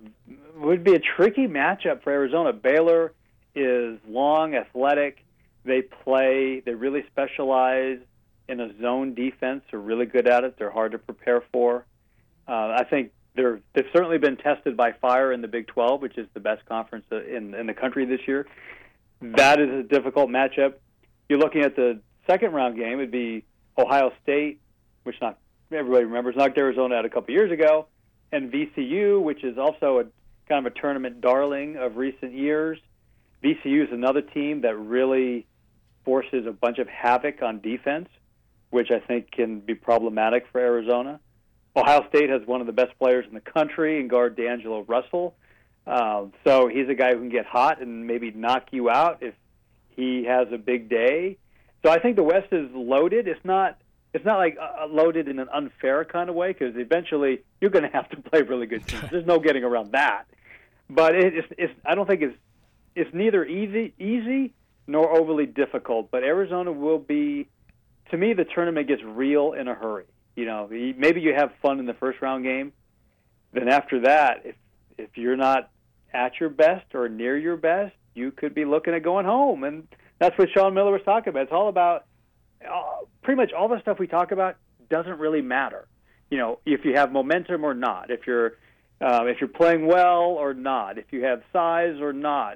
would be a tricky matchup for Arizona. Baylor is long, athletic. They play, they really specialize in a zone defense. They're really good at it. They're hard to prepare for. Uh, I think they're, they've certainly been tested by fire in the Big twelve, which is the best conference in, in the country this year. That is a difficult matchup. You're looking at the second round game. It'd be Ohio State, which not everybody remembers, knocked Arizona out a couple years ago, and V C U, which is also a kind of a tournament darling of recent years. V C U is another team that really forces a bunch of havoc on defense, which I think can be problematic for Arizona. Ohio State has one of the best players in the country in guard D'Angelo Russell. Uh, so he's a guy who can get hot and maybe knock you out if he has a big day. So I think the West is loaded. It's not it's not like uh, loaded in an unfair kind of way, because eventually you're going to have to play really good teams. There's no getting around that. But it, it's, it's I don't think it's it's neither easy easy nor overly difficult. But Arizona will be, to me, the tournament gets real in a hurry. You know, maybe you have fun in the first round game. Then after that, if if you're not at your best or near your best, you could be looking at going home. And that's what Sean Miller was talking about. It's all about, uh, pretty much all the stuff we talk about doesn't really matter. You know, if you have momentum or not, if you're uh, if you're playing well or not, if you have size or not.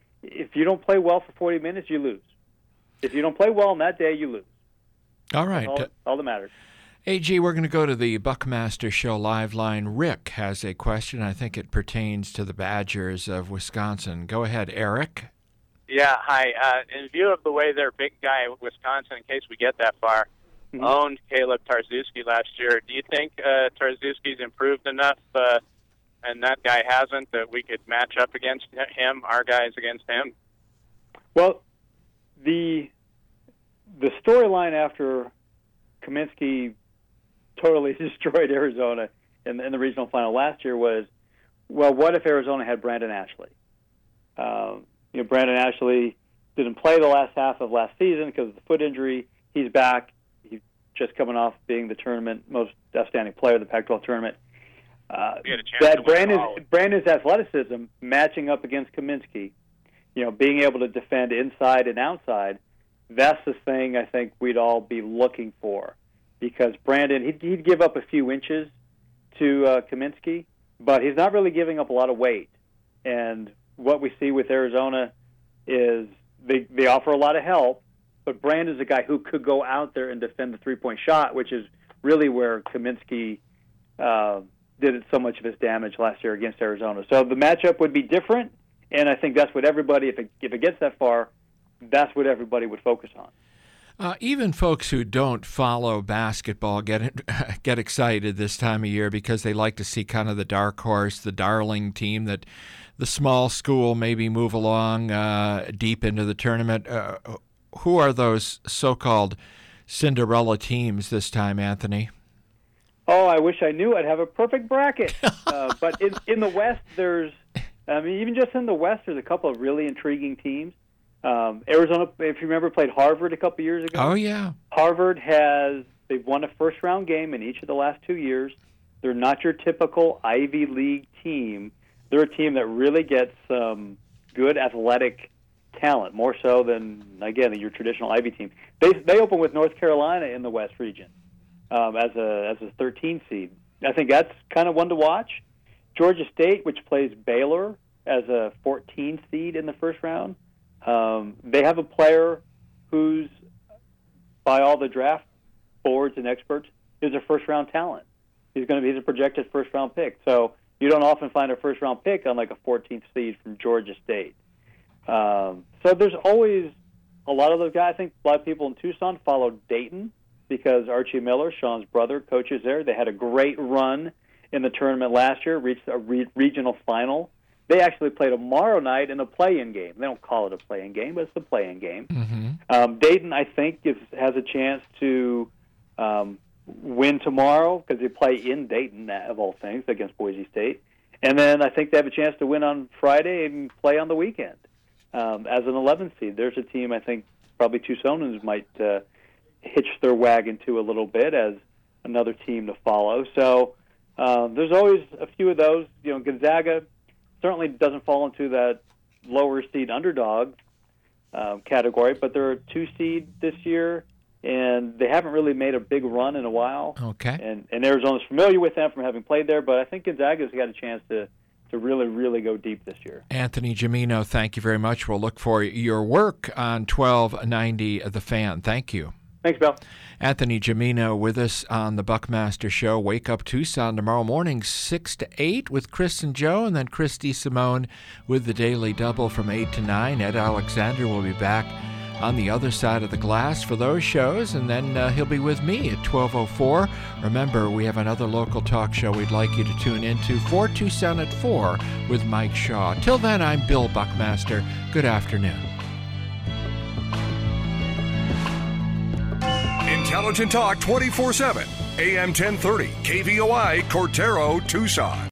If you don't play well for forty minutes, you lose. If you don't play well on that day, you lose. All right. That's all, all that matters. A G, we're going to go to the Buckmaster Show live line. Rick has a question. I think it pertains to the Badgers of Wisconsin. Go ahead, Eric. Yeah, hi. Uh, in view of the way their big guy, Wisconsin, in case we get that far, mm-hmm. owned Caleb Tarczewski last year, do you think uh, Tarczewski's improved enough uh, and that guy hasn't, that we could match up against him, our guys against him? Well, the the storyline after Kaminsky totally destroyed Arizona in, in the regional final last year was, well, what if Arizona had Brandon Ashley? Um, you know, Brandon Ashley didn't play the last half of last season because of the foot injury. He's back. He's just coming off being the tournament most outstanding player of the Pac twelve tournament. Uh, that Brandon's, Brandon's athleticism matching up against Kaminsky, you know, being able to defend inside and outside, that's the thing I think we'd all be looking for. Because Brandon, he'd, he'd give up a few inches to uh, Kaminsky, but he's not really giving up a lot of weight. And what we see with Arizona is they, they offer a lot of help, but Brandon's a guy who could go out there and defend the three-point shot, which is really where Kaminsky uh, did so much of his damage last year against Arizona. So the matchup would be different, and I think that's what everybody, if it, if it gets that far, that's what everybody would focus on. Uh, even folks who don't follow basketball get get excited this time of year because they like to see kind of the dark horse, the darling team that the small school maybe move along uh, deep into the tournament. Uh, who are those so-called Cinderella teams this time, Anthony? Oh, I wish I knew. I'd have a perfect bracket. uh, but in, in the West, there's, I mean, even just in the West, there's a couple of really intriguing teams. Um, Arizona, if you remember, played Harvard a couple years ago. Oh, yeah. Harvard has, they've won a first-round game in each of the last two years. They're not your typical Ivy League team. They're a team that really gets some good athletic talent, more so than, again, your traditional Ivy team. They they open with North Carolina in the West region um, as a as a thirteen seed. I think that's kind of one to watch. Georgia State, which plays Baylor as a fourteen seed in the first round, um, they have a player who's, by all the draft boards and experts, is a first-round talent. He's going to be he's a projected first-round pick. So you don't often find a first-round pick on like a fourteenth seed from Georgia State. Um, so there's always a lot of those guys. I think a lot of people in Tucson follow Dayton because Archie Miller, Sean's brother, coaches there. They had a great run in the tournament last year, reached a re- regional final. They actually play tomorrow night in a play-in game. They don't call it a play-in game, but it's a play-in game. Mm-hmm. Um, Dayton, I think, is, has a chance to um, win tomorrow because they play in Dayton, of all things, against Boise State. And then I think they have a chance to win on Friday and play on the weekend um, as an eleventh seed. There's a team I think probably Tucsonans might uh, hitch their wagon to a little bit as another team to follow. So uh, there's always a few of those. You know, Gonzaga certainly doesn't fall into that lower seed underdog um, category, but they're a two seed this year, and they haven't really made a big run in a while. Okay. And, and Arizona's familiar with them from having played there, but I think Gonzaga's got a chance to, to really, really go deep this year. Anthony Gimino, thank you very much. We'll look for your work on twelve ninety The Fan. Thank you. Thanks, Bill. Anthony Gimino with us on the Buckmaster Show. Wake Up Tucson tomorrow morning, six to eight with Chris and Joe, and then Christy Simone with the Daily Double from eight to nine. Ed Alexander will be back on the other side of the glass for those shows, and then uh, he'll be with me at twelve oh four. Remember, we have another local talk show we'd like you to tune into, for Tucson at four with Mike Shaw. Till then, I'm Bill Buckmaster. Good afternoon. Intelligent Talk twenty-four seven, A M ten thirty, K V O I, Cortero, Tucson.